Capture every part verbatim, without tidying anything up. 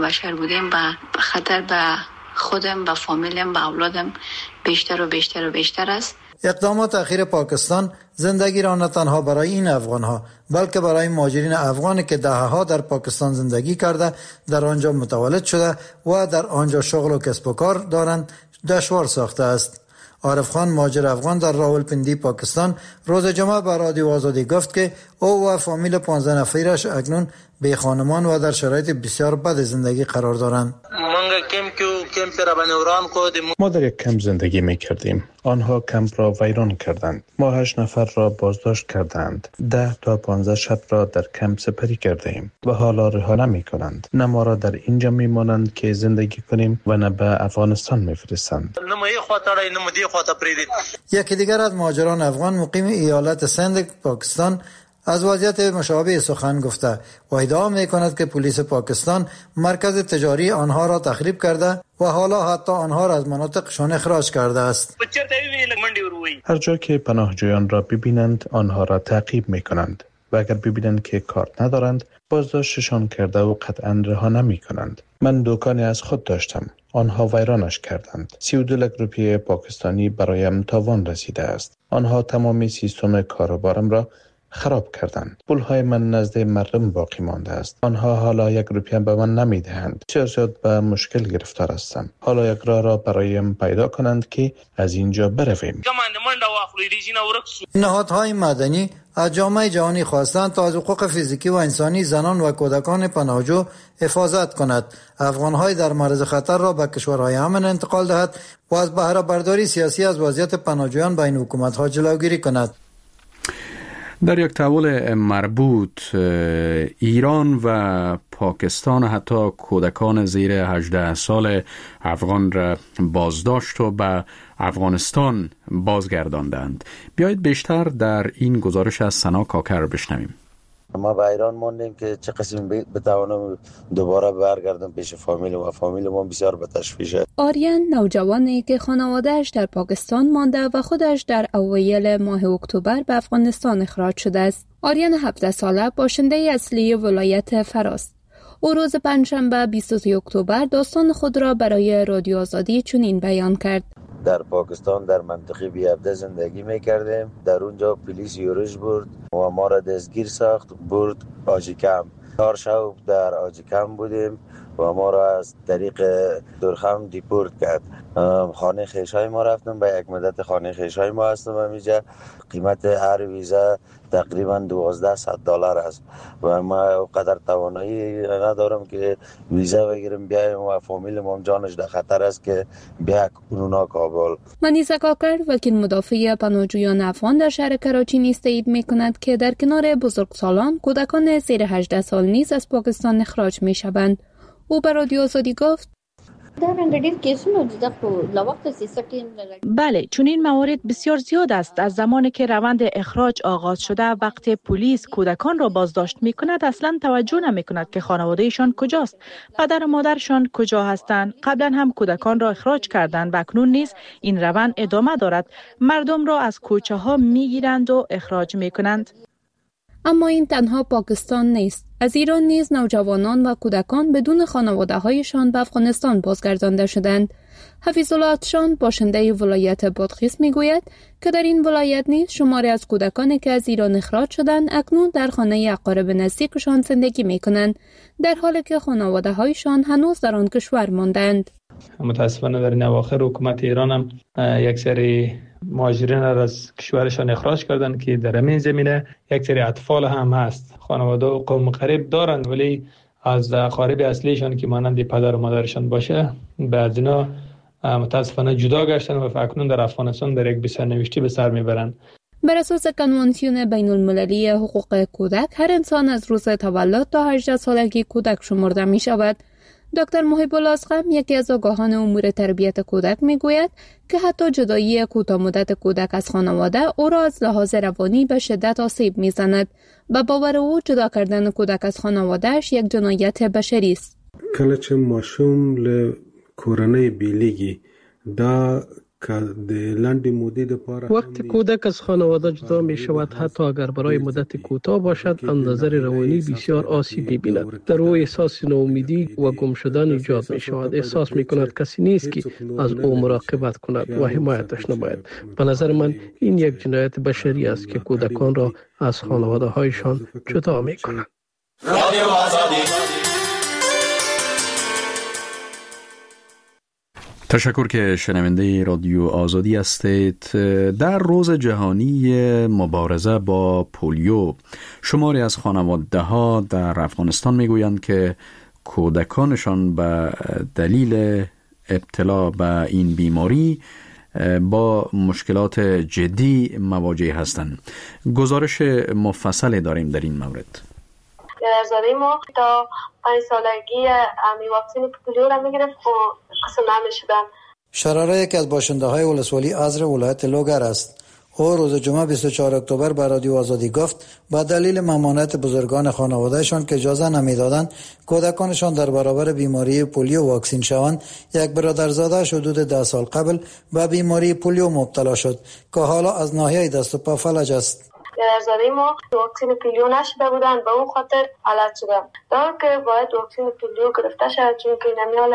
بشر بودیم و خطر به خودم، به فامیلم، به اولادم بیشتر و بیشتر و بیشتر است. اقدامات اخیر پاکستان زندگی را نه تنها برای این افغانها بلکه برای مهاجرین افغانی که دهه‌ها در پاکستان زندگی کرده، در آنجا متولد شده و در آنجا شغل و کسب و کار دارند دشوار ساخته است. عارف خان، مهاجر افغان در راولپندی پاکستان، روز جمعه به رادیو آزادی گفت که او و فامیل پانزده نفرش اکنون بی خانمان و در شرایط بسیار بد زندگی قرار دارند. ما در یک کمپ زندگی می کردیم. آنها کمپ را ویران کردند. ما هشت نفر را بازداشت کردند. ده تا پانزده شب را در کمپ سپری کرده ایم و حالا رها نمی کنند. نه ما را در اینجا می مانند که زندگی کنیم و نه به افغانستان می فرستند. یکی دیگر از مهاجران افغان مقیم ایالت سند پاکستان از وضعیت مشابه سخن گفته و ادعا می‌کند که پلیس پاکستان مرکز تجاری آنها را تخریب کرده و حالا حتی آنها را از مناطقشان اخراج کرده است. هر جا که پناهجویان را ببینند آنها را تعقیب می‌کنند و اگر ببینند که کارت ندارند بازداشتشان کرده و قطعاً رها نمی‌کنند. من دکانی از خود داشتم. آنها ویرانش کردند. سی و دو لک روپیه پاکستانی برایم تاوان رسیده است. آنها تمام سیستم کاروبارم را خراب کردند. پولهای من نزد مردم باقی مانده است. آنها حالا یک روپیه به من نمیدهند. چرا شد به مشکل گرفتار هستم. حالا یک راه را برایم پیدا کنند که از اینجا برویم. نهادهای مدنی از جامعه جهانی خواستند تا از حقوق فیزیکی و انسانی زنان و کودکان پناهجو حفاظت کند، افغانهای در معرض خطر را به کشورهای امن انتقال دهد و از بهره برداری سیاسی از وضعیت پناهجویان بین حکومت‌ها جلوگیری کند. در یک تحول مربوط ایران و پاکستان حتی کودکان زیر هجده سال افغان را بازداشت و به افغانستان بازگرداندند. بیایید بیشتر در این گزارش از سنا کاکر بشنویم. ما به ایران ماندیم که چه قسم بتوانم دوباره برگردم پیش فامیل و فامیل ما بسیار به تشویشه. آریان نوجوانی که خانواده‌اش در پاکستان مانده و خودش در اوایل ماه اکتبر به افغانستان اخراج شده است. آریان هفده ساله باشنده اصلی ولایت فراست. او روز پنجشنبه بیست و سه اکتبر داستان خود را برای رادیو آزادی چنین بیان کرد. در پاکستان در منطقه بی عبده زندگی میکردیم. در اونجا پلیس یورش برد و ما را دستگیر ساخت، برد آجیکم. چهار شب در آجیکم بودیم و ما را از طریق درخم دیپورت کرد. خانه خیشای ما رفتم، به یک مدت خانه خیشای ما هستم همیجا. قیمت هر ویزا تقریبا دوازده صد دلار است و ما قدر توانایی ندارم که ویزا بگیرم بیایم و فامیل ما جانش در خطر است که بیا کنونا کابل. منیزه کاکر وکیل مدافع پناهجویان افغان در شهر کراچی نیز تایید می‌کند که در کنار بزرگسالان کودکان زیر هجده سال نیز از پاکستان اخراج می‌شوند. او به رادیو آزادی گفت: بله، چون این موارد بسیار زیاد است. از زمانی که روند اخراج آغاز شده، وقتی پلیس کودکان را بازداشت می کند اصلا توجه نمی کند که خانوادهشان کجاست، پدر و مادرشان کجا هستند. قبلا هم کودکان را اخراج کردند و اکنون نیز این روند ادامه دارد. مردم را از کوچه ها می گیرند و اخراج می کنند. اما این تنها پاکستان نیست. از ایران نیز نوجوانان و کودکان بدون خانواده‌هایشان به افغانستان بازگردانده شدند. حفیظ الله اتشان باشنده ولایت بادغیس میگوید که در این ولایت نیز شماری از کودکانی که از ایران اخراج شدند اکنون در خانه اقارب نزدیکشان زندگی میکنند، در حالی که خانواده‌هایشان هنوز در آن کشور ماندند. متاسفانه در این اواخر حکومت ایران هم یک سری مهاجرین را از کشورشان اخراج کردند که در همین زمینه یک سری اطفال هم هست. خانواده و قوم قریب دارند ولی از اقارب اصلیشان که مانند پدر و مادرشان باشه بعض اینا متاسفانه جدا گشتن و اکنون در افغانستان در یک سرنوشتی به سر میبرند. بر اساس کنوانسیون بین المللی حقوق کودک هر انسان از روز تولد تا هجده سالگی کودک شمرده می شود. دکتر محب الله اصغم یکی از آگاهان امور تربیت کودک میگوید که حتی جدایی کوتاه مدت کودک از خانواده او را از لحاظ روانی به شدت آسیب میزند. به باور او جدا کردن کودک از خانوادهش یک جنایت بشری است. کله چې ماشوم له کورنۍ بیلیږي دا وقتی کودک از خانواده جدا می شود، حتی اگر برای مدت کوتاه باشد، از نظر روانی بسیار آسیب می بیند. در او احساس ناامیدی و گم شدن ایجاد می شود. احساس می کند کسی نیست که از او مراقبت کند و حمایتش نماید. به نظر من این یک جنایت بشری است که کودکان را از خانواده هایشان جدا می کند. تشکر که شنونده رادیو آزادی هستید. در روز جهانی مبارزه با پولیو، شماری از خانواده ها در افغانستان میگویند که کودکانشان به دلیل ابتلا به این بیماری با مشکلات جدی مواجه هستند. گزارش مفصلی داریم در این مورد. پدرزاده ما تا پنج سالگی امی واکسن پولیو را میگرفت و قسم نمیشدن. شراره یکی از باشنده های ولسوالی ازر ولایت لوگر است. او روز جمعه بیست و چهارم اکتبر به رادیو آزادی گفت با دلیل ممانعت بزرگان خانوادهشان که اجازه نمیدادند کودکانشان در برابر بیماری پولیو واکسین شوند، یک برادرزاده حدود ده سال قبل به بیماری پولیو مبتلا شد که حالا از ناحیه دست و پا فلج است. پدرزاده ما واکسن پولیو نشده بودن، به اون خاطر علت شدم دار که باید واکسن پولیو گرفته شد، چون که نمیال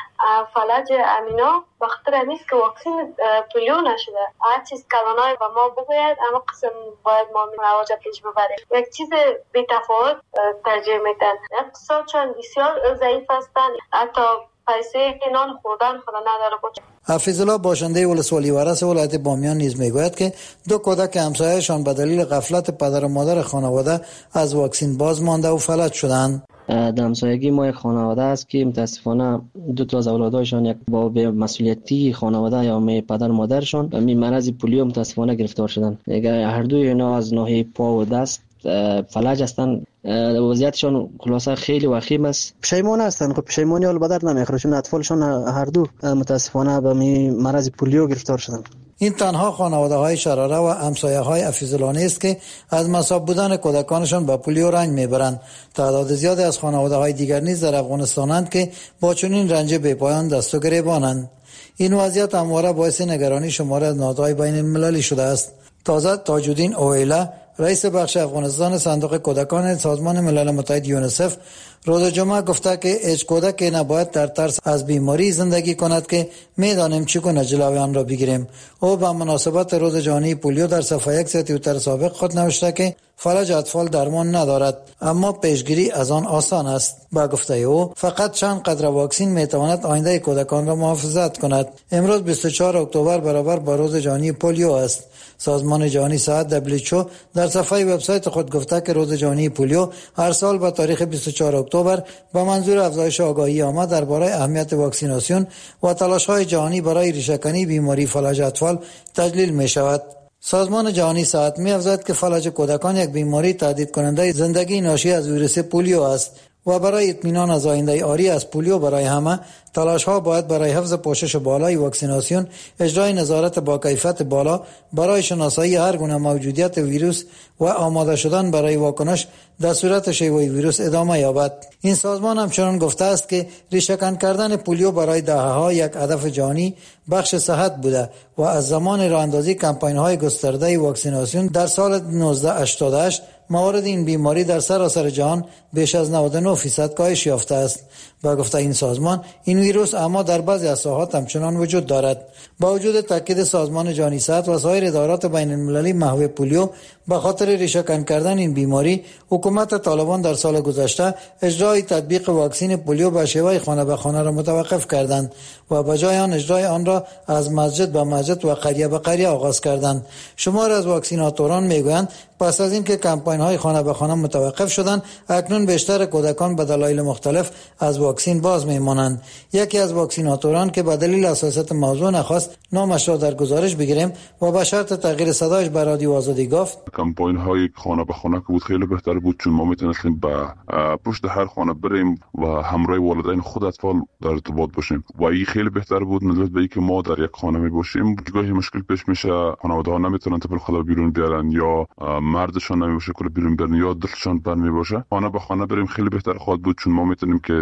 فلج امینا بخاطر نیست که واکسن پولیو نشده. هر چیز کلانای به ما بگوید اما قسم باید ما مواجه پیش ببریم. یک چیز بی تفاوت ترجیح میدن. اقتصادشان بسیار ضعیف هستن، حتی پیسه نان خوردن خدا نداره بود. حفیظالله باشنده ولسوالی ورس ولایت بامیان نیز میگوید که دو کودک همسایه‌شان به دلیل غفلت پدر و مادر خانواده از واکسن باز مانده و فلج شدند. در همسایگی ما یک خانواده است که متاسفانه دو تا از اولادایشان یک با به مسئولیتی خانواده یا می پدر و مادرشان به مرض پولیو متاسفانه گرفتار شدند. هر دوی اینا از ناحیه پا و دست فلج هستند. وضعیتشان خلاصه خیلی وخیم است. پشیمان هستند. خب پشیمانی حال به در نمیخوره چون اطفالشان هر دو متاسفانه به مرض پولیو گرفتار شدند. این تنها خانواده های شراره و همسایه های حفیظالله است که از مصاب بودن کودکانشان با پولیو رنج میبرند. تعداد زیادی از خانواده های دیگر نیز در افغانستانند که با چنین رنج بی‌پایان دست و گریبانند. این وضعیت همواره باعث نگرانی شماری از نهادهای بین المللی شده است. تازه تاج‌الدین اویلا، رئیس بخش افغانستان صندوق کودکان سازمان ملل متحد یونیسف، روز جمعه گفته که هیچ کودکی نباید در ترس از بیماری زندگی کند که میدانیم چگونه جلوی آن را بگیریم. او به مناسبت روز جهانی پولیو در صفحه یک توییتر سابق خود نوشته که فلج اطفال درمان ندارد، اما پیشگیری از آن آسان است. با گفته او فقط چند قطره واکسن میتواند آینده کودکان را محافظت کند. امروز بیست و چهارم اکتبر برابر با روز جهانی پولیو است. سازمان جهانی صحت دبلیو اچ او در صفحه وبسایت خود گفته که روز جهانی پولیو هر سال به تاریخ بیست و چهارم اکتبر به منظور افزایش آگاهی عامه درباره اهمیت واکسیناسیون و تلاش‌های جهانی برای ریشه‌کنی بیماری فلج اطفال تجلیل می شود. سازمان جهانی صحت می افزاید که فلج کودکان یک بیماری تهدید کننده زندگی ناشی از ویروس پولیو است و برای اطمینان از آینده آری از پولیو برای همه، تلاش‌ها باید برای حفظ پوشش بالای واکسیناسیون، اجرای نظارت با کیفیت بالا برای شناسایی هر گونه موجودیت ویروس و آماده شدن برای واکنش در صورت شیوع ویروس ادامه یابد. این سازمان همچنان گفته است که ریشه‌کن کردن پولیو برای دهه‌ها یک هدف جهانی بخش صحت بوده و از زمان راه‌اندازی کمپاین‌های گسترده واکسیناسیون در سال نوزده هشتاد و هشت موارد این بیماری در سراسر جهان بیش از نود و نه درصد کاهش یافته است. با گفته این سازمان، این ویروس اما در بعضی از ساحات همچنان وجود دارد. با وجود تاکید سازمان جهانی صحت و سایر ادارات بین المللی محو پولیو به خاطر ریشه‌کن کردن این بیماری، حکومت طالبان در سال گذشته اجرای تطبیق واکسن پولیو به شیوه خانه به خانه را متوقف کردند و به جای آن اجرای آن را از مسجد به مسجد و قریه به قریه آغاز کردند. شمار از واکسیناتوران میگویند پس از اینکه کمپاین‌های خانه به خانه متوقف شدند، اکنون بیشتر کودکان به دلایل مختلف از واکسن باز میمانند. یکی از واکسیناتوران که به دلیل حساسیت موضوع نخواست نامش را در گزارش بگیریم و به شرط تغییر صدایش به رادیو آزادی گفت: کمپاین‌های خانه به خانه که بود خیلی بهتر بود، چون ما میتونستیم به پشت هر خانه بریم و همراه والدین خود اطفال در ارتباط باشیم و این خیلی بهتر بود نسبت به اینکه ما در یک خانه می باشیم. گاهی مشکل پیش میشه، خانواده‌ها نمیتونن طفل خدا بیرون بیارن یا مردشان نمیشه که بیرون برن یا دلشان بند میباشه. خانه به خانه بریم خیلی بهتر خواهد بود، چون ما میتونیم که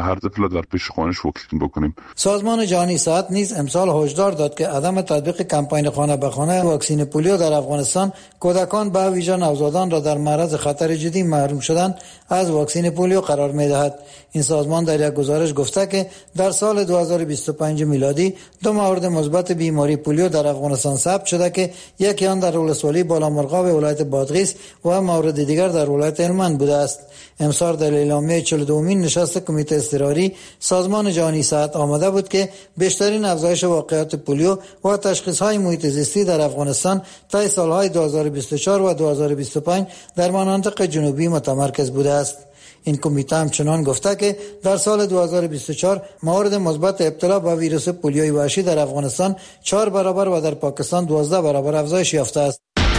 هر طفل در پیش خانه‌اش واکسین بکنیم. سازمان جهانی صحت نیز امسال هشدار داد که عدم تطبیق کمپین خانه به خانه واکسین پولیو در افغانستان کودکان به ویژه نوزادان را در معرض خطر جدی محروم شدن از واکسین پولیو قرار می‌دهد. این سازمان در یک گزارش گفته که در سال دو هزار و بیست و پنج میلادی دو مورد مثبت بیماری پولیو در افغانستان ثبت شده که یکی آن در ولسوالی بالامرغاب ولایت بادغیس و مورد دیگر در ولایت هلمند بوده است. امسال در اعلامیه چهل و دومین نشست کمیته اضطراری سازمان جهانی صحت آمده بود که بیشترین افزایش واقعات پولیو و تشخیص‌های محیط زیستی در افغانستان طی سال‌های دو هزار و بیست و چهار و دو هزار و بیست و پنج در مناطق جنوبی متمرکز بوده است. این کمیته همچنان گفته که در سال دو هزار و بیست و چهار موارد مثبت ابتلا به ویروس پولیوی وحشی در افغانستان چهار برابر و در پاکستان دوازده برابر افزایش یافته است.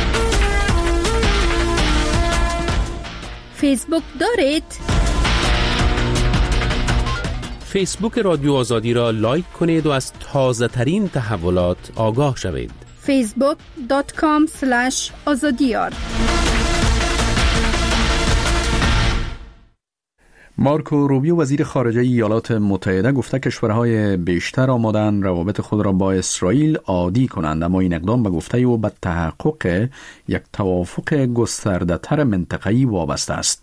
فیسبوک دارید؟ فیسبوک رادیو آزادی را لایک کنید و از تازه ترین تحولات آگاه شوید. فیسبوک دات کام اسلش آزادیار. مارکو روبیو وزیر خارجه ایالات متحده گفته کشورهای بیشتر آماده‌اند روابط خود را با اسرائیل عادی کنند، اما این اقدام به گفته او به تحقق یک توافق گسترده‌تر منطقه‌ای وابسته است.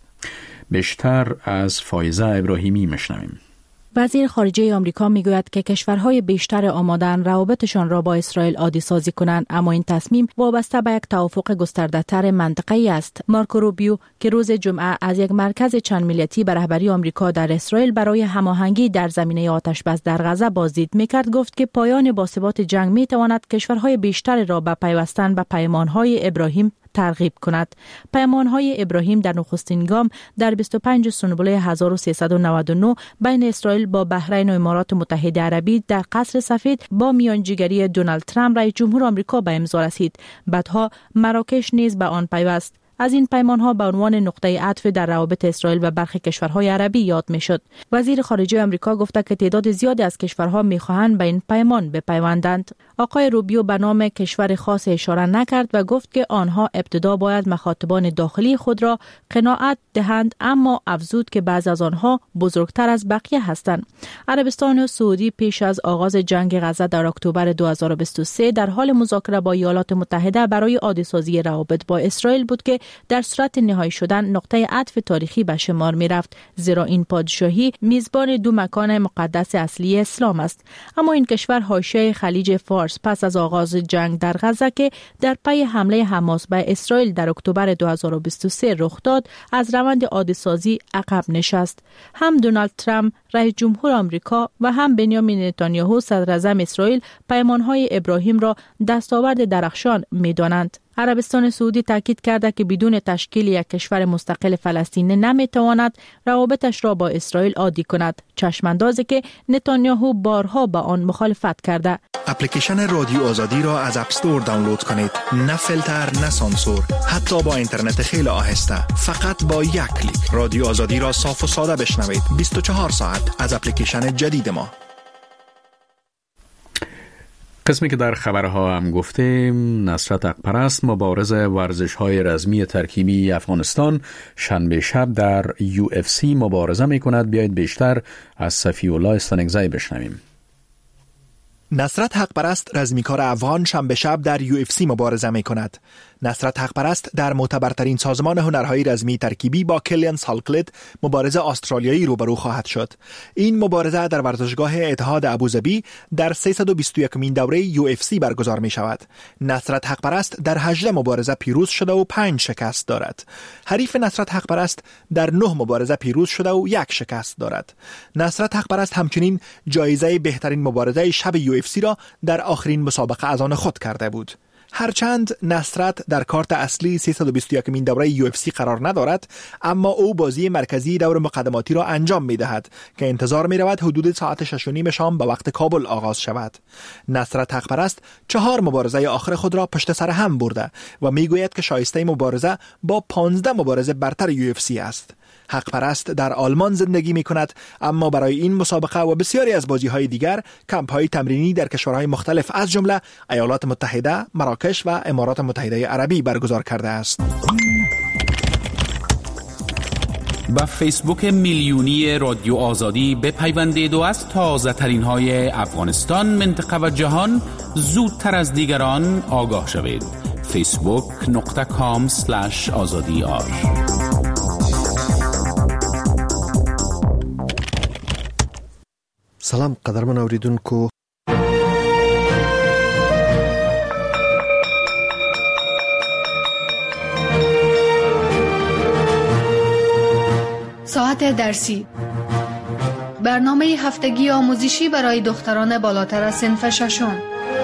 بیشتر از فایزه ابراهیمی میشنویم. وزیر خارجه آمریکا میگوید که کشورهای بیشتر آماده‌اند روابطشان را با اسرائیل عادی سازی کنند، اما این تصمیم وابسته به یک توافق گسترده‌تر منطقه‌ای است. مارکو روبیو که روز جمعه از یک مرکز چند ملیتی به رهبری آمریکا در اسرائیل برای هماهنگی در زمینه آتش‌بس در غزه بازدید میکرد، گفت که پایان باثبات جنگ میتواند کشورهای بیشتر را به پیوستن به پیمانهای ابراهیم ترغیب کند. پیمانهای ابراهیم در نخستین گام در بیست و پنج سنبله هزار و سیصد و نود و نه بین اسرائیل با بحرین و امارات متحده عربی در قصر سفید با میانجیگری دونالد ترامپ رئیس جمهور آمریکا به امضا رسید. بعدها مراکش نیز به آن پیوست. از این پیمانها به عنوان نقطه عطف در روابط اسرائیل و برخی کشورهای عربی یاد میشد. وزیر خارجه آمریکا گفته که تعداد زیادی از کشورها میخواهند به این پیمان بپیوندند. آقای روبیو به نام کشور خاص اشاره نکرد و گفت که آنها ابتدا باید مخاطبان داخلی خود را قناعت دهند، اما افزود که بعض از آنها بزرگتر از بقیه هستند. عربستان و سعودی پیش از آغاز جنگ غزه در اکتبر دو هزار و بیست و سه در حال مذاکره با ایالات متحده برای عادی سازی روابط با اسرائیل بود که در صورت نهایی شدن نقطه عطف تاریخی به شمار می رفت، زیرا این پادشاهی میزبان دو مکان مقدس اصلی اسلام است. اما این کشور حاشیه خلیج فارس پس از آغاز جنگ در غزه که در پی حمله حماس به اسرائیل در اکتبر دو هزار و بیست و سه رخ داد از روند عادی سازی عقب نشست. هم دونالد ترامپ رئیس جمهور آمریکا و هم بنیامین نتانیاهو صدر اعظم اسرائیل پیمانهای ابراهیم را دستاورد درخشان می دانند. عربستان سعودی تاکید کرده که بدون تشکیل یک کشور مستقل فلسطین نمیتواند روابطش را با اسرائیل عادی کند، چشماندازی که نتانیاهو بارها با آن مخالفت کرده. اپلیکیشن رادیو آزادی را از اپ استور دانلود کنید. نه فیلتر، نه سانسور، حتی با اینترنت خیلی آهسته. فقط با یک کلیک رادیو آزادی را صاف و ساده بشنوید. بیست و چهار ساعت از اپلیکیشن جدید ما. قسمی که در خبرها هم گفتیم، نصرت حقپرست مبارز ورزش‌های رزمی ترکیبی افغانستان شنبه شب در یو اف سی مبارزه می‌کند. بیایید بیشتر از صفی الله استانگزی بشنویم. نصرت حقپرست رزمیکار افغان شنبه شب در یو اف سی مبارزه می کند. نصرت حقپرست در معتبرترین سازمان هنرهای رزمی ترکیبی با کلیان سالکلت مبارز استرالیایی روبرو خواهد شد. این مبارزه در ورزشگاه اتحاد ابوظبی در سیصد و بیست و یکمین دوره یو اف سی برگزار می شود. نصرت حقپرست در هجده مبارزه پیروز شده و پنج شکست دارد. حریف نصرت حقپرست در نه مبارزه پیروز شده و یک شکست دارد. نصرت حقپرست همچنین جایزه بهترین مبارزه شب یو اف سی را در آخرین مسابقه از آن خود کرده بود. هرچند نصرت در کارت اصلی سیصد و بیست و یکمین دوره یو اف سی قرار ندارد، اما او بازی مرکزی دور مقدماتی را انجام می دهد که انتظار می رود حدود ساعت شش و نیم شام به وقت کابل آغاز شود. نصرت حقپرست چهار مبارزه آخر خود را پشت سر هم برده و می گوید که شایسته مبارزه با پانزده مبارزه برتر یو اف سی است. حقپرست در آلمان زندگی می کند، اما برای این مسابقه و بسیاری از بازی های دیگر کمپ های تمرینی در کشورهای مختلف از جمله ایالات متحده، مراکش و امارات متحده عربی برگزار کرده است. به فیسبوک میلیونی رادیو آزادی بپیوندید و از تازه ترین های افغانستان، منطقه و جهان زودتر از دیگران آگاه شوید. فیسبوک نقطه کام سلش آزادی آر. سلام قدرمن اوریدونکو، ساعت درسی، برنامه هفتگی آموزشی برای دختران بالاتر از صنف ششم.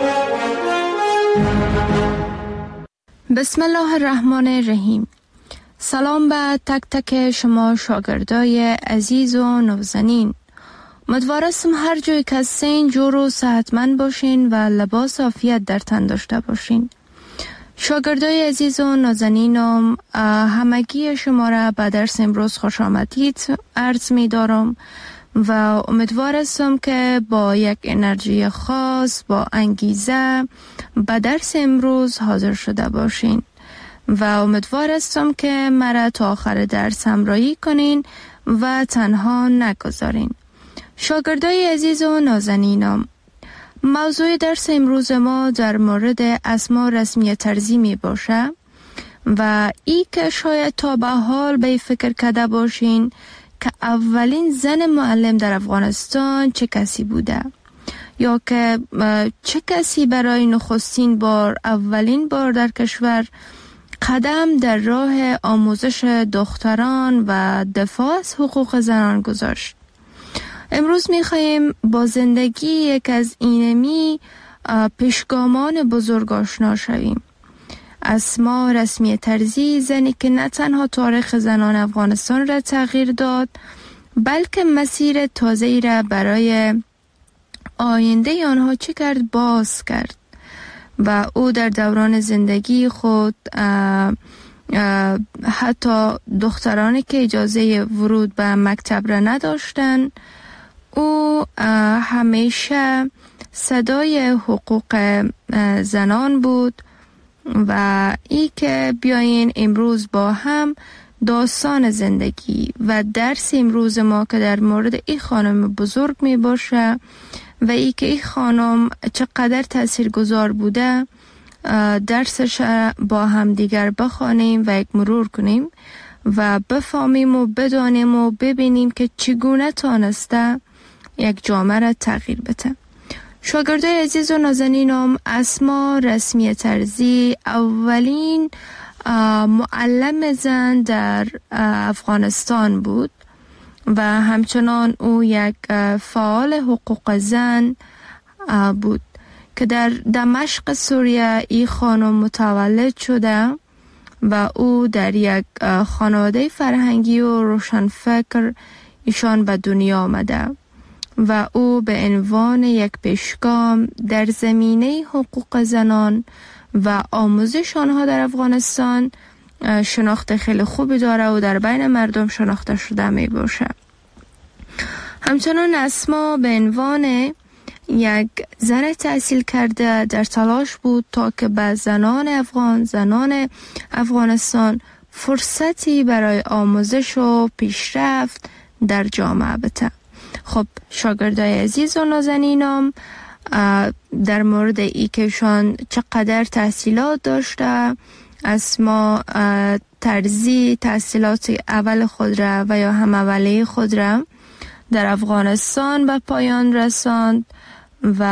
بسم الله الرحمن الرحیم. سلام به تک تک شما شاگردای عزیز و نازنین. امیدوارم هر جای که هستین جور و صحتمند باشین و لباس عافیت در تن داشته باشین. شاگردای عزیز و نازنینم، همگی شما را به درس امروز خوش آمدید عرض می دارم و امیدوار هستم که با یک انرژی خاص، با انگیزه به درس امروز حاضر شده باشین و امیدوار هستم که مرا تا آخر درس همراهی کنین و تنها نگذارین. شاگردای عزیز و نازنینم، موضوع درس امروز ما در مورد اسما رسمی طرزی می باشه و ای که شاید تا به حال به فکر کرده باشین که اولین زن معلم در افغانستان چه کسی بوده، یا که چه کسی برای نخستین بار اولین بار در کشور قدم در راه آموزش دختران و دفاع از حقوق زنان گذاشت. امروز می‌خوایم با زندگی یک از اینمی پیشگامان بزرگ آشنا شویم. اسما رسمی طرزی، زنی که نه تنها تاریخ زنان افغانستان را تغییر داد، بلکه مسیر تازه‌ای را برای آینده آنها چه کرد باز کرد و او در دوران زندگی خود اه اه حتی دخترانی که اجازه ورود به مکتب را نداشتند، او همیشه صدای حقوق زنان بود و ای که بیاین امروز با هم داستان زندگی و درس امروز ما که در مورد این خانم بزرگ می باشه و ای که این خانم چقدر تاثیرگذار بوده درسش با هم دیگر بخوانیم و یک مرور کنیم و بفهمیم و بدانیم و ببینیم که چگونه تانسته یک جامعه را تغییر بده. شاگردای عزیز و نازنینم، اسما رسمی طرزی اولین معلم زن در افغانستان بود و همچنان او یک فعال حقوق زن بود که در دمشق سوریه این خانم متولد شده و او در یک خانواده فرهنگی و روشنفکر ایشان به دنیا آمده و او به عنوان یک پیشگام در زمینه حقوق زنان و آموزش آنها در افغانستان شناخت خیلی خوبی داره و در بین مردم شناخته شده می باشه. همچنان اسما به عنوان یک زن تحصیل کرده در تلاش بود تا که به زنان افغان، زنان افغانستان فرصتی برای آموزش و پیشرفت در جامعه بده. خب شاگردای عزیز و نازنینم، در مورد ای که شان چقدر تحصیلات داشته، اسما طرزی تحصیلات اول خود را و یا هم اولیه خود را در افغانستان به پایان رساند و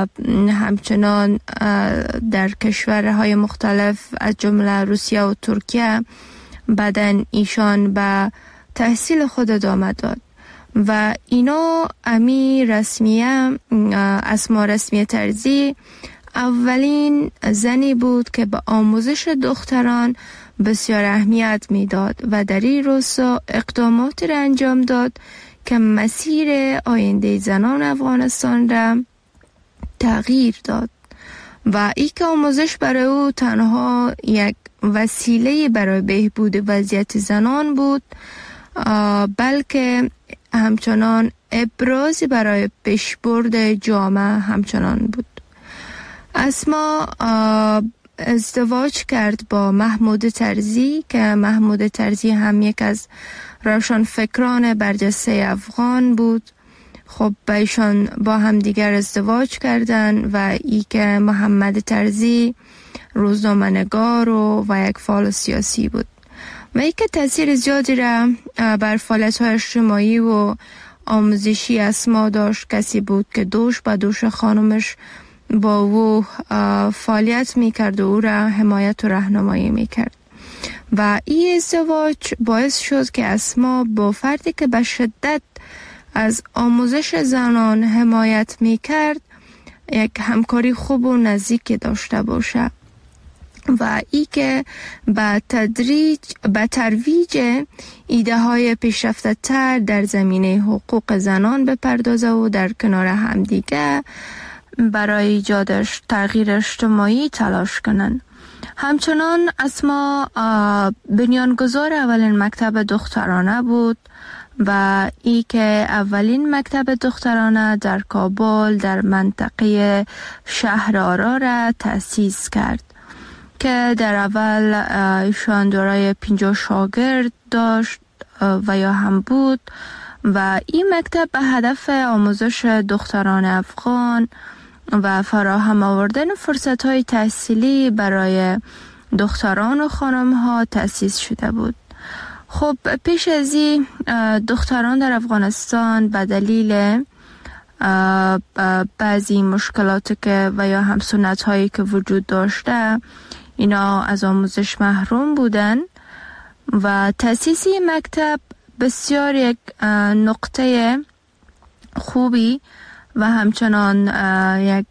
همچنان در کشورهای مختلف از جمله روسیه و ترکیه بعدن ایشان به تحصیل خود ادامه داد و اینا امی رسمیه اسما رسمی طرزی اولین زنی بود که به آموزش دختران بسیار اهمیت میداد و در این راستا اقداماتی را انجام داد که مسیر آینده زنان افغانستان را تغییر داد و ای که آموزش برای او تنها یک وسیله برای بهبود وضعیت زنان بود، بلکه همچنان ابرازی برای پیشبرد جامعه همچنان بود. اسما ازدواج کرد با محمود طرزی که محمود طرزی هم یک از روشنفکران برجسته افغان بود. خب با ایشان با هم دیگر ازدواج کردن و ای که محمد طرزی روزنامه‌نگار و و یک فعال سیاسی بود و ای که تاثیر زیادی را بر فعالیت‌های اجتماعی و آموزشی اسما داشت. کسی بود که دوش با دوش خانمش با او فعالیت میکرد و او را حمایت و راهنمایی میکرد و این ازدواج باعث شد که اسما با فردی که به شدت از آموزش زنان حمایت میکرد یک همکاری خوب و نزدیکی داشته باشه و ای که به تدریج به ترویج ایده های پیشرفته تر در زمینه حقوق زنان بپردازه و در کنار همدیگه برای ایجادش تغییر اجتماعی تلاش کنن. همچنان اسما بنیانگذار اولین مکتب دخترانه بود و ای که اولین مکتب دخترانه در کابل در منطقه شهر آرا را تأسیس کرد که در اول ایشان دارای پنجاه شاگرد داشت و یا هم بود و این مکتب به هدف آموزش دختران افغان و فراهم آوردن فرصت‌های تحصیلی برای دختران و خانم‌ها تأسیس شده بود. خب پیش از این دختران در افغانستان به دلیل بعضی مشکلات که و یا هم سنت‌هایی که وجود داشته اینا از آموزش محروم بودن و تأسیس مکتب بسیار یک نقطه خوبی و همچنان یک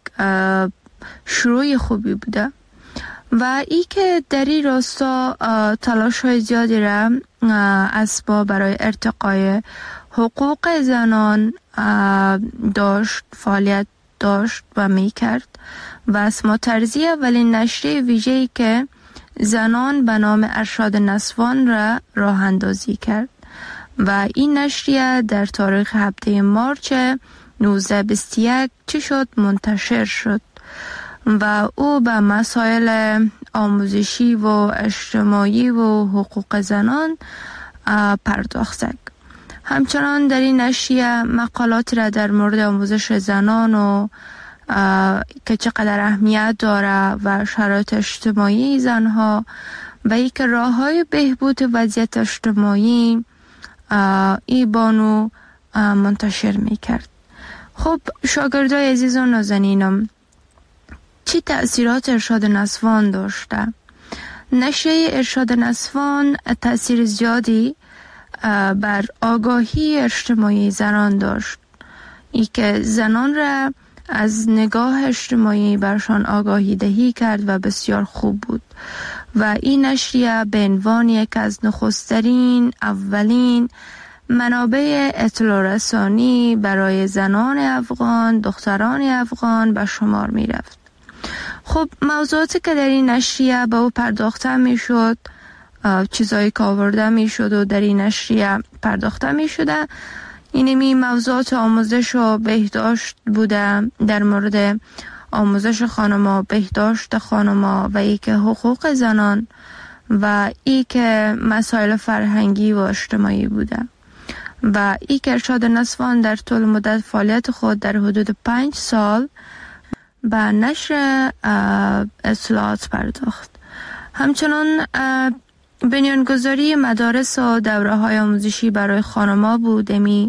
شروع خوبی بوده و ای که در این راستا تلاش های زیادی را اسباب برای ارتقای حقوق زنان داشت فعالیت داشت و می کرد و اسما طرزی اولین نشریه ویژه‌ای که زنان به نام ارشاد نسوان را راه اندازی کرد و این نشریه در تاریخ هفده مارچ نوزده بیست و یک چی شد منتشر شد و او به مسائل آموزشی و اجتماعی و حقوق زنان پرداخت. همچنان در این نشریه مقالات را در مورد آموزش زنان و که چقدر اهمیت داره و شرایط اجتماعی زنها و ای که راه های بهبود وضعیت اجتماعی ای بانو منتشر می کرد. خب شاگردای عزیز و نازنینم، چی تأثیرات ارشاد نسوان داشته؟ نشریه ارشاد نسوان تأثیر زیادی بر آگاهی اجتماعی زنان داشت، ای که زنان را از نگاه اجتماعی برشان آگاهی دهی کرد و بسیار خوب بود و این نشریه به عنوان یک از نخسترین اولین منابع اطلاع رسانی برای زنان افغان، دختران افغان به شمار می رفت. خب موضوعاتی که در این نشریه به او پرداخته می شد، چیزایی که آورده می شد و در این نشریه پرداخته می شده، اینمی موضوعات آموزش و بهداشت بوده، در مورد آموزش خانما، بهداشت خانما و ای که حقوق زنان و ای که مسائل فرهنگی و اجتماعی بوده و ای که ارشاد نسوان در طول مدت فعالیت خود در حدود پنج سال به نشر اطلاعات پرداخت. همچنان بنیانگذاری مدارس و دوره های آموزشی برای خانما بود. امی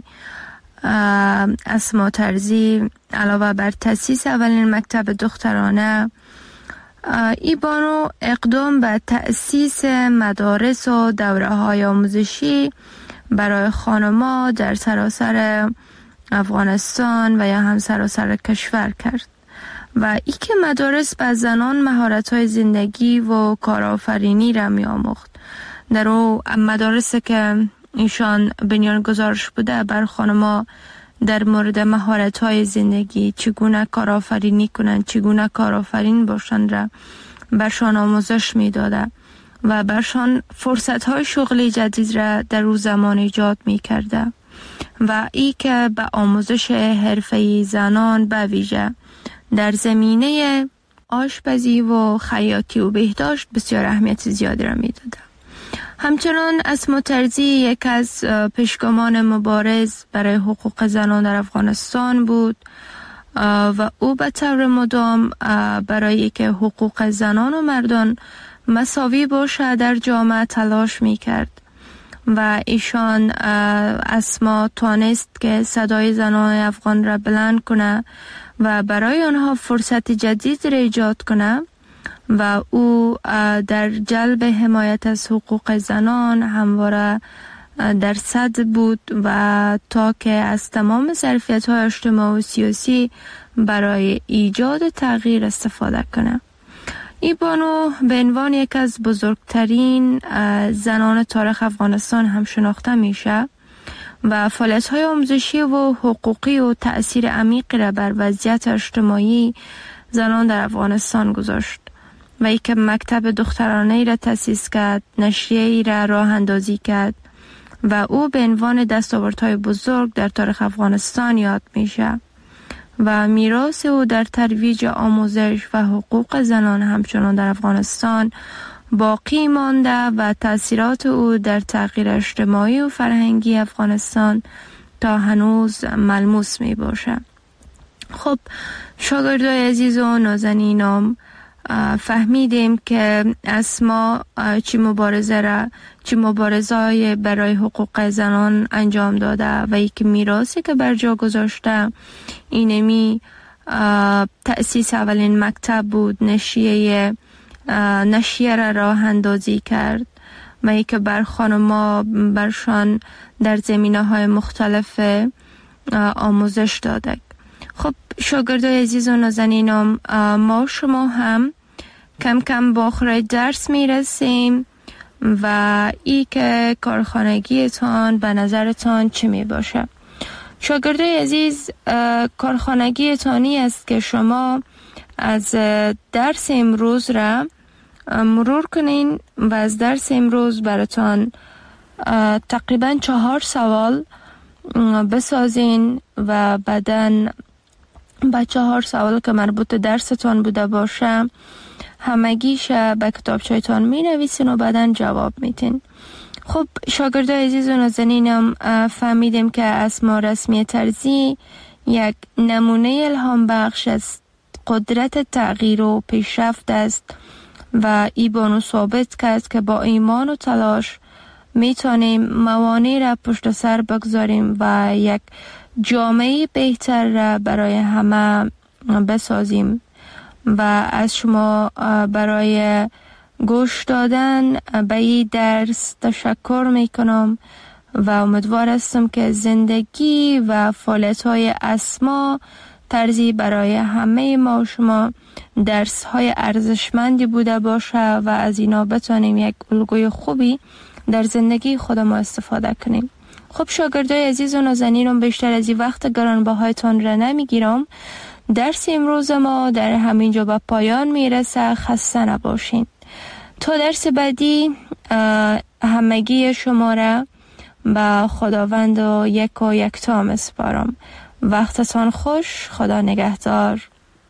اسما طرزی علاوه بر تأسیس اولین مکتب دخترانه، ای بانو اقدام به تأسیس مدارس و دوره های آموزشی برای خانما در سراسر افغانستان و یا هم سراسر کشور کرد و ای که مدارس به زنان مهارت‌های زندگی و کارآفرینی را می‌آموخت. در او مدارس که ایشان بنیانگذارش بوده بر خانما در مورد مهارت‌های زندگی، چگونه کارآفرینی کنند، چگونه کارآفرین باشند را برشان آموزش می‌داده و برشان فرصت‌های شغلی جدید را در او زمان ایجاد می‌کرده و ای که به آموزش حرفه‌ای زنان به ویژه در زمینه آشپزی و خیاطی و بهداشت بسیار اهمیت زیادی را می‌داده. همچنان اسما ترزی یک از پیشگامان مبارز برای حقوق زنان در افغانستان بود و او به طور مدام برای که حقوق زنان و مردان مساوی باشه در جامعه تلاش می کرد و ایشان اسما توانست که صدای زنان افغان را بلند کنه و برای آنها فرصت جدید را ایجاد کنه و او در جلب حمایت از حقوق زنان همواره در صدر بود و تا که از تمام ظرفیت‌های اجتماعی و سیاسی برای ایجاد تغییر استفاده کنه. این بانو به عنوان یک از بزرگترین زنان تاریخ افغانستان هم شناخته میشه و فعالیت‌های آموزشی و حقوقی و تأثیر عمیقی را بر وضعیت اجتماعی زنان در افغانستان گذاشت و ای که مکتب دخترانه را تأسیس کرد، نشریه را راه اندازی کرد و او به عنوان دستاوردهای بزرگ در تاریخ افغانستان یاد میشه و میراث او در ترویج آموزش و حقوق زنان همچنان در افغانستان باقی مانده و تأثیرات او در تغییر اجتماعی و فرهنگی افغانستان تا هنوز ملموس می باشه. خب شاگردای عزیز و نازنینم، فهمیدیم که اسما چی مبارزه را چی مبارزه‌ای برای حقوق زنان انجام داده و یک میراثی که بر جا گذاشته اینمی تأسیس اولین مکتب بود، نشریه نشریه را راه اندازی کرد و یک بر خانم‌ها برشان در زمینه‌های مختلف آموزش داده. خب شاگردای عزیز و نازنینم، ما شما هم کم کم با آخر درس میرسیم و ای که کارخانگیتان به نظرتان چی می باشه؟ شاگردای عزیز، کارخانگیتانی است که شما از درس امروز را مرور کنین و از درس امروز براتان تقریبا چهار سوال بسازین و بعدن با چهار سوال که مربوط درستان بوده باشه همگیش به کتابچه‌تان می نویسین و بعدن جواب میتین. خب شاگردای عزیز و نازنینم، فهمیدیم که اسما رسمی ترزی یک نمونه الهام بخش است، قدرت تغییر و پیشرفت است و ای بانو ثابت کرد که با ایمان و تلاش میتونیم موانع را پشت سر بگذاریم و یک جامعه بهتر را برای همه بسازیم و از شما برای گوش دادن به این درس تشکر میکنم و امیدوار هستم که زندگی و فعالیت‌های اسما ترزی برای همه ما و شما درس های ارزشمندی بوده باشه و از اینا بتونیم یک الگوی خوبی در زندگی خود ما استفاده کنیم. خب شاگردای عزیز و نازنینم، بیشتر از این وقت گرانبهایتان را نمیگیرم. درس امروز ما در همینجا به پایان میرسه. خسته نباشین. تا درس بعدی همگی شما را به خداوند و یک و یکتا میسپارم. وقتتان خوش. خدا نگهدار.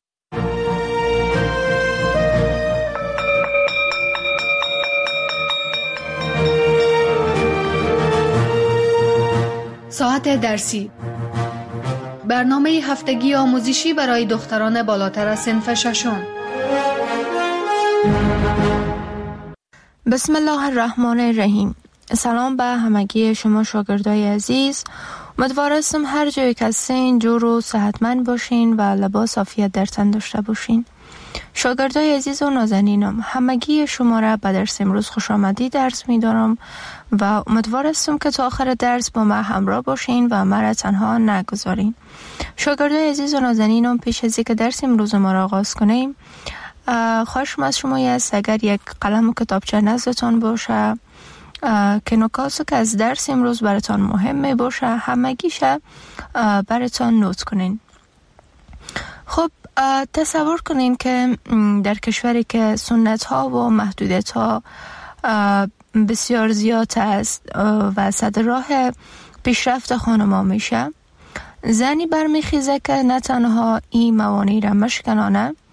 ساعت درسی، برنامه هفتگی آموزشی برای دختران بالاتر از صنف ششم. بسم الله الرحمن الرحیم. سلام به همگی شما شاگردای عزیز. امیدوار هستم هر جایی که هستین جور و صحتمند باشین و لباس عافیت در تن داشته باشین. شاگردای عزیز و نازنینم، همگی شما را به درس امروز خوش آمدید درس می دارم و امیدوار هستم که تا آخر درس با ما همراه باشین و ما را تنها نگذارین. شاگردای عزیز و نازنینم، پیش از اینکه درس امروز ما را آغاز کنیم، خواهشم از شما است اگر یک قلم و کتابچه نزدتان باشه که نکاتی که از درس امروز براتان مهمه باشه همگیشه براتان نوت کنین. خب تصور کنین که در کشوری که سنت ها و محدودیت ها بسیار زیاد است و صد راه پیشرفت خانما میشه، زنی برمیخیزه که نه تنها این موانع را مشکنانه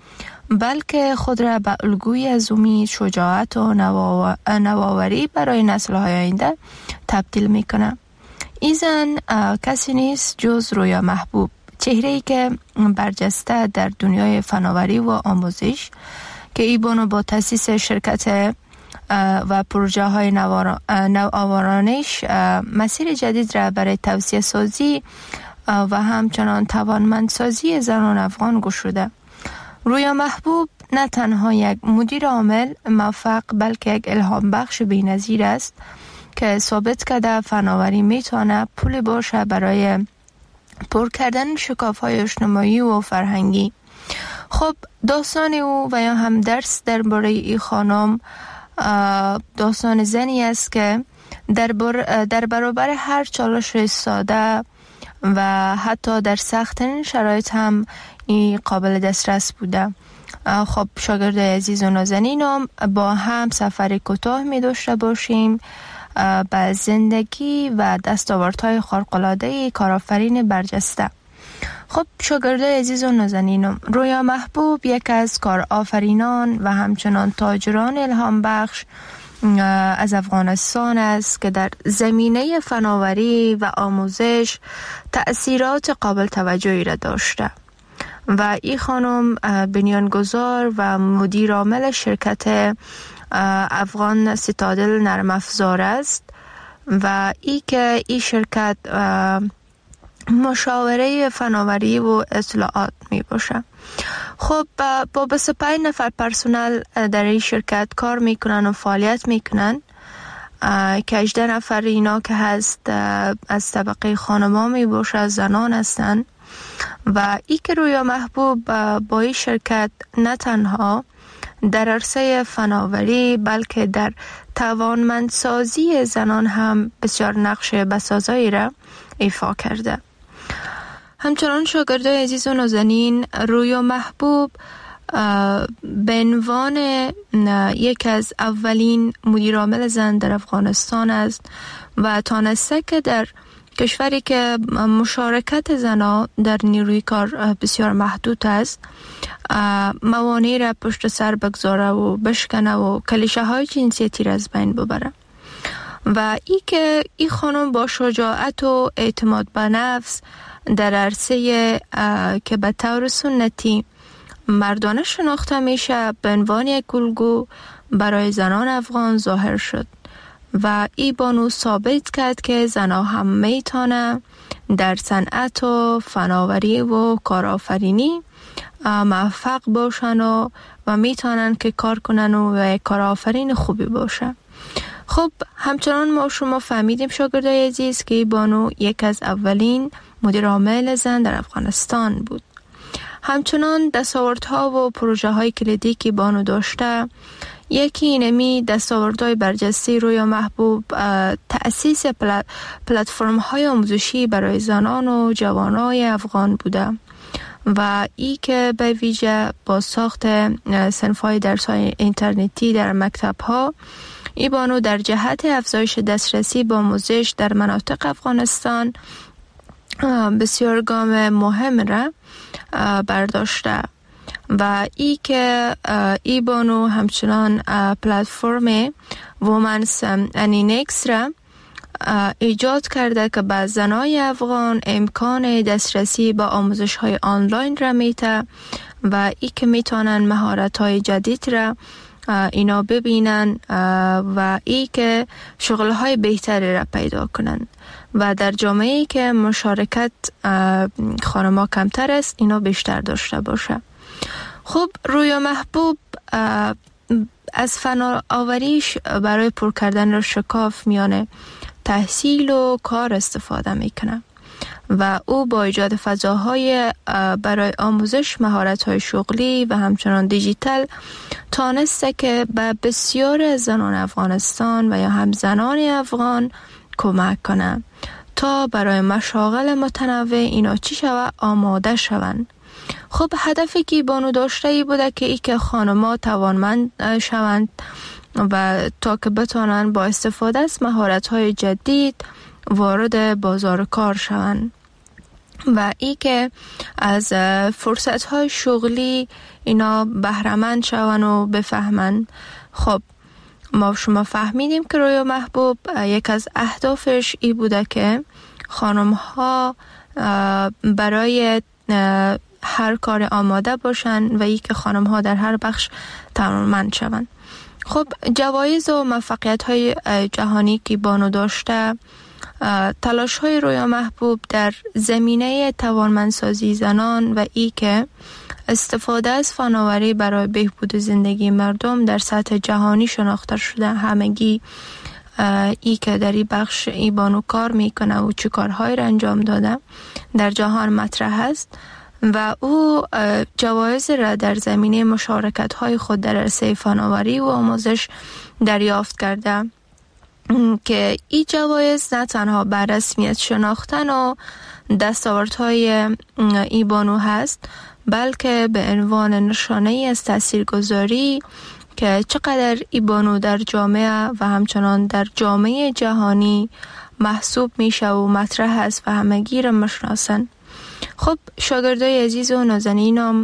بلکه خود را به الگوی از امید، شجاعت و نوآوری برای نسل‌های آینده تبدیل می‌کنه. این زن کسی نیست جز رویا محبوب، چهره‌ای که برجسته در دنیای فناوری و آموزش که ای بانو با تأسیس شرکت و پروژه های نوآورانش مسیر جدید را برای توسعه سازی و همچنان توانمندسازی زنان افغان گشوده. رویا محبوب نه تنها یک مدیر عامل موفق بلکه یک الهام بخش بی‌نظیر است که ثابت کرده فناوری میتونه پول باشه برای پر کردن شکاف‌های اجتماعی و فرهنگی. خب داستان او و یا هم درس درباره این خانم داستان زنی است که در, بر در برابر هر چالش ساده و حتی در سخت‌ترین شرایط هم این قابل دسترس بوده. خب شاگرد عزیز و نازنینم با هم سفر کوتاه می داشته باشیم به زندگی و دستاوردهای خارق‌العاده کارآفرین برجسته. خب شاگرد عزیز و نازنینم، رویا محبوب یک از کارآفرینان و همچنان تاجران الهام بخش از افغانستان است که در زمینه فناوری و آموزش تأثیرات قابل توجهی را داشته و این خانم بنیانگذار و مدیر عامل شرکت افغان سیتادل نرم افزار است و ای که این شرکت مشاوره فناوری و اطلاعات می باشه. خب با بیست و پنج نفر پرسنل در این شرکت کار میکنن و فعالیت میکنن که هجده نفر اینا که هست از طبقه خانما می باشه، زنان هستن و ای که رویا محبوب با این شرکت نه تنها در عرصه فناوری بلکه در توانمندسازی زنان هم بسیار نقش بسازایی را ایفا کرده. همچنان شاگردای عزیز و نازنین، رویا محبوب به عنوان یک از اولین مدیرعامل زن در افغانستان است و تانسته که در کشوری که مشارکت زنان در نیروی کار بسیار محدود است موانع را پشت سر بگذاره و بشکنه و کلیشه های جنسیتی را از بین ببره و ای که این خانم با شجاعت و اعتماد به نفس در عرصه که به طور سنتی مردانه شناخته میشه به عنوان یک الگو برای زنان افغان ظاهر شد و ای بانو ثابت کرد که زنها هم میتونه در صنعت و فناوری و کارآفرینی موفق باشن و, و میتونن که کار کنن و کارآفرین خوبی باشه. خب همچنان ما شما فهمیدیم شاگردای عزیز که ای بانو یک از اولین مدیر عامل زن در افغانستان بود. همچنان دستاوردها و پروژه های کلیدی که بانو داشته، یکی اینمی دستاوردهای برجسته رویا محبوب تأسیس پلتفرم های آموزشی برای زنان و جوانای افغان بوده و ای که به ویژه با ساخت صنف‌های درس‌های اینترنتی در مکتب‌ها ای بانو در جهت افزایش دسترسی به آموزش در مناطق افغانستان بسیار گام مهم را برداشته و ای که ای بانو همچنان پلتفرم وومنز انینکس را ایجاد کرده که به زنای افغان امکان دسترسی به آموزش های آنلاین را میته و ای که میتونن مهارت های جدید را اینا ببینن و ای که شغل های بهتری را پیدا کنن و در جامعه‌ای که مشارکت خانم‌ها کمتر است اینا بیشتر داشته باشه. خب رویا محبوب از فناوریش برای پر کردن شکاف میانه تحصیل و کار استفاده میکنه و او با ایجاد فضاهای برای آموزش مهارت‌های شغلی و همچنان دیجیتال تانسته که به بسیار زنان افغانستان و یا هم زنان افغان کمک کنه تا برای مشاغل متنوع اینا چی شود آماده شوند. خب هدفی که بانو داشته ای بوده که ای که خانم‌ها توانمند شوند و تا که بتونن با استفاده از مهارت‌های جدید وارد بازار کار شوند و ای که از فرصت های شغلی اینا بهره‌مند شون و بفهمن. خب ما شما فهمیدیم که رویا محبوب یک از اهدافش ای بوده که خانم ها برای هر کار آماده باشن و ای که خانم ها در هر بخش توانمند شوند. خب جوایز و موفقیت های جهانی که بانو داشته، تلاش های رویا محبوب در زمینه توانمندسازی زنان و ای که استفاده از فناوری برای بهبود زندگی مردم در سطح جهانی شناخته شده. همگی ای که در این بخش ای بانو کار میکنه و چه کارهایی را انجام داده در جهان مطرح است و او جوایز را در زمینه مشارکت های خود در عرصه فناوری و آموزش دریافت کرده که این جوایز نه تنها بر رسمیت شناختن و دستاوردهای ای بانو هست، بلکه به عنوان نشانه از تاثیرگذاری که چقدر ای بانو در جامعه و همچنان در جامعه جهانی محسوب میشه و مطرح است و همگی را میشناسن. خب شاگردای عزیز و نازنینم،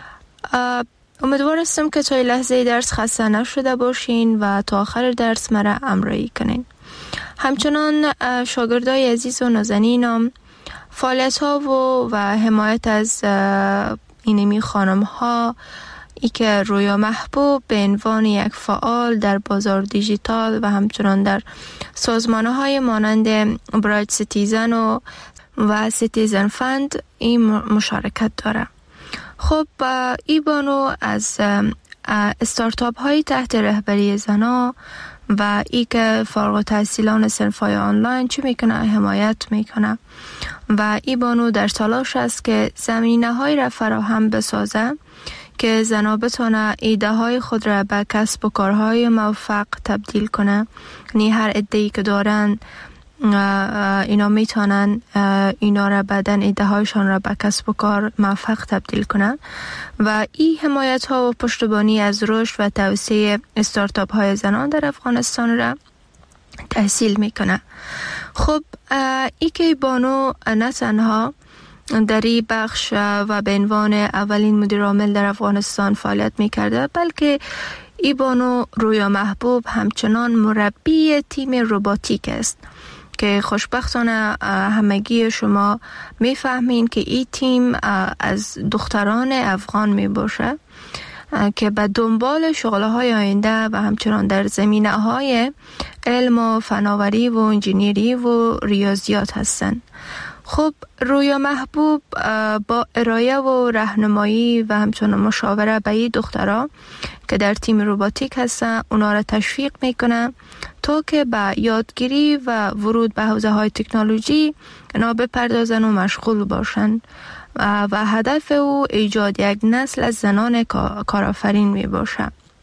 امیدوار هستم که تا لحظه درس خسته نشده باشین و تا آخر درس مرا همراهی کنین. همچنان شاگردای عزیز و نازنینم، فعالیت ها و, و حمایت از اینمی خانم ها ای که رویا محبوب به عنوان یک فعال در بازار دیجیتال و همچنان در سازمان های مانند برایت سیتیزن و و سیتیزن فند این مشارکت داره. خب ای بانو از استارتاپ های تحت رهبری زنا و ای که فارغ التحصیلان صنف‌های آنلاین چی میکنه حمایت میکنه و ای بانو در تلاش است که زمینه های را فراهم بسازه که زنا بتونه ایده های خود را به کسب و کارهای موفق تبدیل کنه. یعنی هر ایده‌ای که دارن اینا میتونن اینا را بعدن ایده هایشان را به کسب و کار موفق تبدیل کنن و این حمایت ها و پشتیبانی از رشد و توسعه استارتاپ های زنان در افغانستان را تحصیل میکنه. خب ای که بانو نه تنها در این بخش و به عنوان اولین مدیر عامل در افغانستان فعالیت میکرده، بلکه ای بانو رویا محبوب همچنان مربی تیم روباتیک است که خوشبختانه همگی شما میفهمین که این تیم از دختران افغان می باشه که به دنبال شغل‌های آینده و همچنان در زمینه‌های علم و فناوری و انجینیری و ریاضیات هستند. خب رویا محبوب با ارائه و راهنمایی و همچنان مشاوره به این دخترها که در تیم روباتیک هستن اونا را تشویق میکنه تا که به یادگیری و ورود به حوزه های تکنولوژی اونا بپردازن و مشغول باشن و, و هدف او ایجاد یک نسل از زنان کارآفرین می باشه.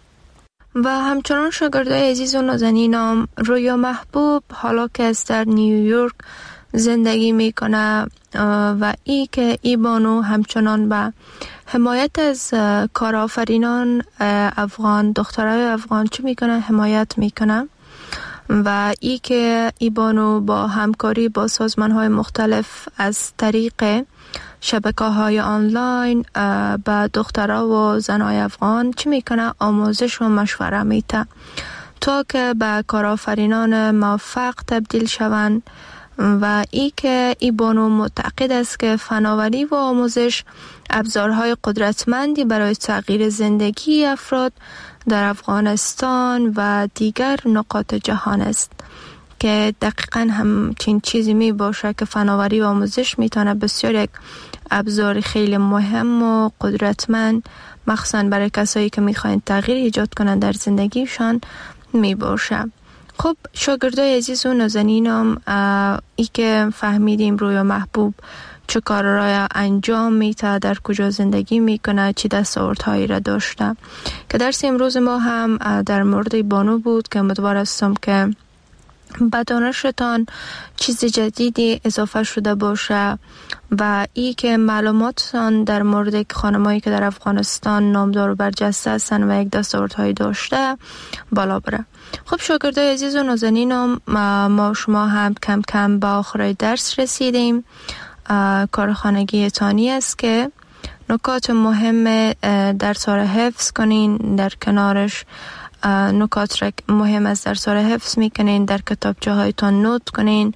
و همچنان شاگردای عزیز و نازنینم، رویا محبوب حالا که از در نیویورک زندگی میکنه و ای که ای بانو همچنان به حمایت از کارآفرینان افغان، دخترای افغان چی میکنه؟ حمایت میکنه و ای که ای بانو با همکاری با سازمان های مختلف از طریق شبکه های آنلاین به دخترها و زنای افغان چی میکنه؟ آموزش و مشوره میده تا که به کارآفرینان موفق تبدیل شوند و ای که ای بانو معتقد است که فناوری و آموزش ابزارهای قدرتمندی برای تغییر زندگی افراد در افغانستان و دیگر نقاط جهان است که دقیقاً همچین چیزی می باشه که فناوری و آموزش میتونه بسیار یک ابزار خیلی مهم و قدرتمند مخصوصاً برای کسایی که میخواین تغییر ایجاد کنن در زندگیشان می باشه. خب شاگردای عزیز و نازنینم، ای که فهمیدیم رویا محبوب چه کار را انجام میده، در کجا زندگی میکنه، چی دستاوردهایی را داشته، که درس امروز ما هم در مورد بانو بود که امیدوار هستم که به دانشتان چیز جدیدی اضافه شده باشه و ای که معلوماتتان در مورد خانمایی که در افغانستان نامدار و برجسته هستن و یک دستاوردهایی داشته بالا بره. خب شاگردای عزیز و نازنینم، ما شما هم کم کم به آخر درس رسیدیم. کارخانگی تانی است که نکات مهم درس را حفظ کنین، در کنارش نکات را مهم است درس را حفظ میکنین، در کتابچه هایتان نوت کنین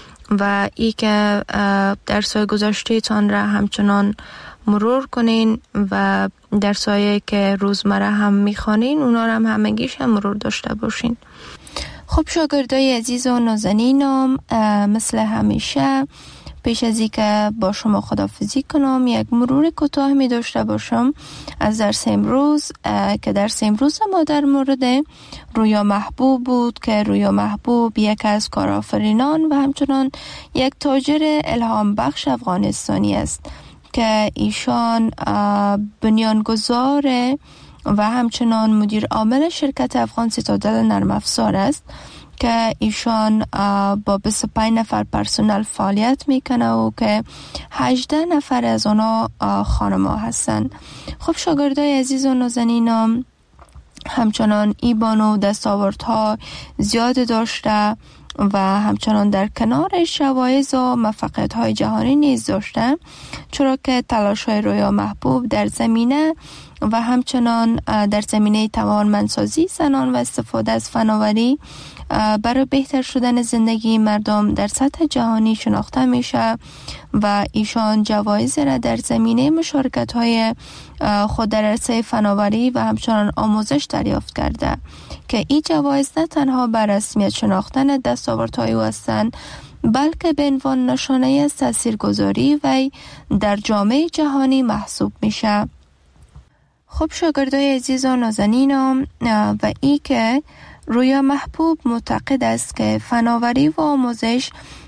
و ای که درس های گذشته تان را همچنان مرور کنین و درس هایی که روزمره هم میخوانین اونا را هم همگیش هم مرور داشته باشین. خب شاگردای عزیز و نازنینم، مثل همیشه پیش از اینکه با شما خداحافظی کنم یک مرور کوتاه می داشته باشم از درس امروز که درس امروز ما در مورد رویا محبوب بود که رویا محبوب یک از کارآفرینان و همچنان یک تاجر الهام بخش افغانستانی است که ایشان بنیانگذار و همچنان مدیر عامل شرکت افغان سیتادل نرم افزار است که ایشان با بیست و پنج نفر پرسنل فعالیت میکنه و که هجده نفر از آنها خانم‌ها هستند. خب شاگردای عزیز و نازنینم، همچنان ای بانو دستاوردها زیاد داشته و همچنان در کنار جوایز و موفقیت‌های جهانی نیز داشته، چرا که تلاش‌های رویا محبوب در زمینه و همچنان در زمینه توانمندسازی زنان و استفاده از فناوری برای بهتر شدن زندگی مردم در سطح جهانی شناخته میشه و ایشان جوایز را در زمینه مشارکت‌های خود در عرصه فناوری و همچنان آموزش دریافت کرده که این جوایز نه تنها بر رسمیت شناختن دستاوردهای او هستند بلکه به عنوان نشانه از تاثیرگذاری وی در جامعه جهانی محسوب میشه. خب شاگردای عزیز و نازنینم، و ای که رویا محبوب معتقد است که فناوری و آموزش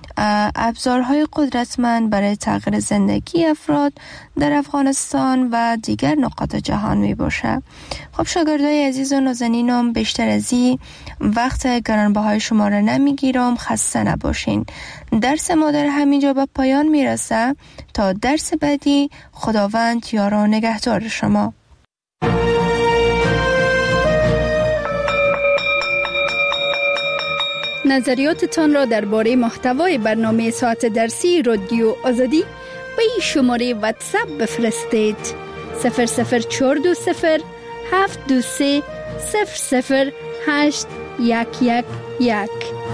ابزارهای قدرتمند برای تغییر زندگی افراد در افغانستان و دیگر نقاط جهان می باشه. خب شاگردای عزیز و نازنینم، بیشتر از این وقت گرانبهای شما را نمیگیرم، خسته نباشین. درس ما در همینجا به پایان میرسه. تا درس بعدی، خداوند یار و نگهدار شما. نظریاتتان را درباره محتوای برنامه ساعت درسی رادیو آزادی به این شماره واتساپ بفرستید: صفر صفر چهار دو صفر هفت دو سه صفر صفر هشت یک یک یک.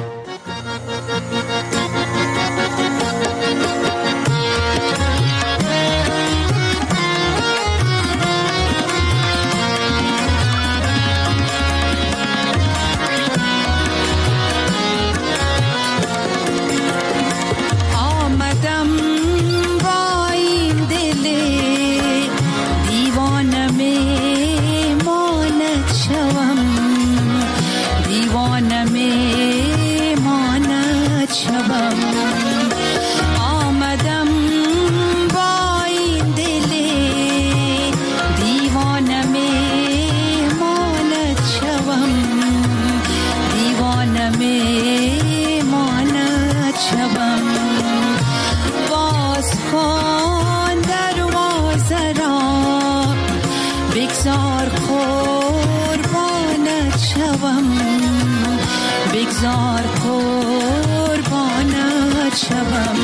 بگذار قربانت شوم.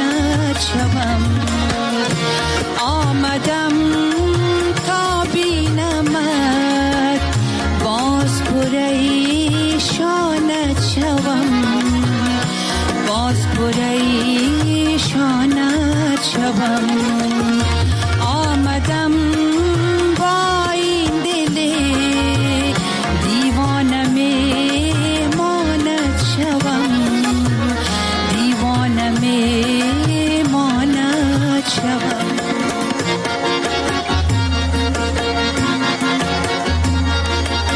آمدم تا بینم شوم